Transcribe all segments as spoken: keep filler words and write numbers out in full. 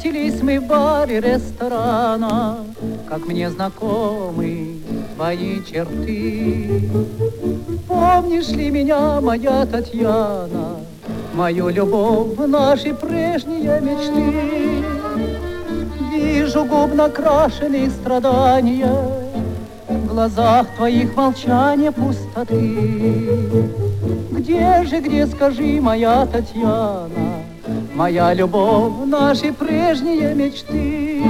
Встретились мы в баре ресторана, как мне знакомы твои черты. Помнишь ли меня, моя Татьяна, мою любовь, наши прежние мечты? Вижу губ накрашенные страдания, в глазах твоих молчания пустоты. Где же, где, скажи, моя Татьяна, моя любовь, наши прежние мечты?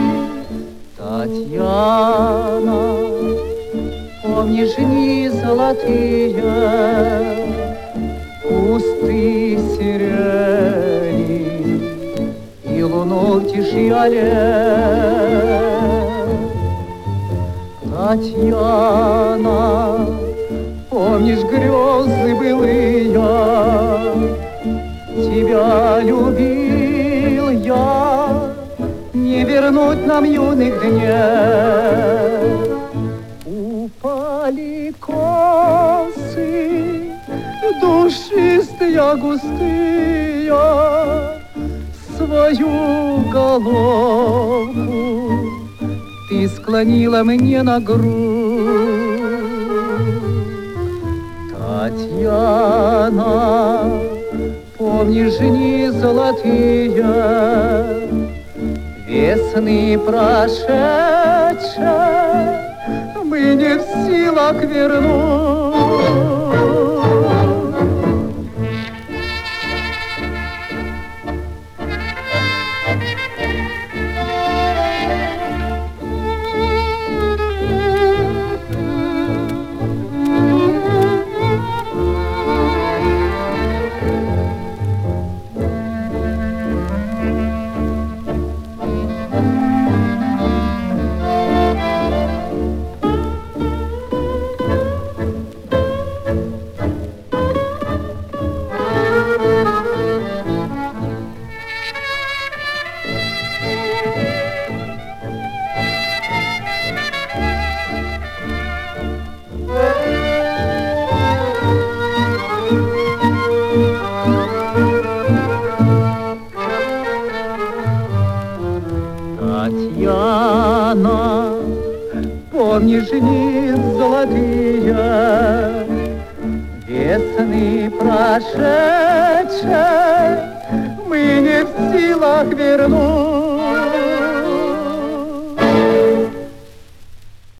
Татьяна, помнишь дни золотые, кусты сирени и луну в тиши аллей? Татьяна, помнишь грезы былые, тебя любил я, не вернуть нам юных дней. Упали косы, душистые, густые, свою головку ты склонила мне на грудь. Татьяна, помнишь дни золотые, весны прошедшие, мы не в силах вернуть. Татьяна, помнишь дни золотые, весны прошедшие, мы не в силах вернуть.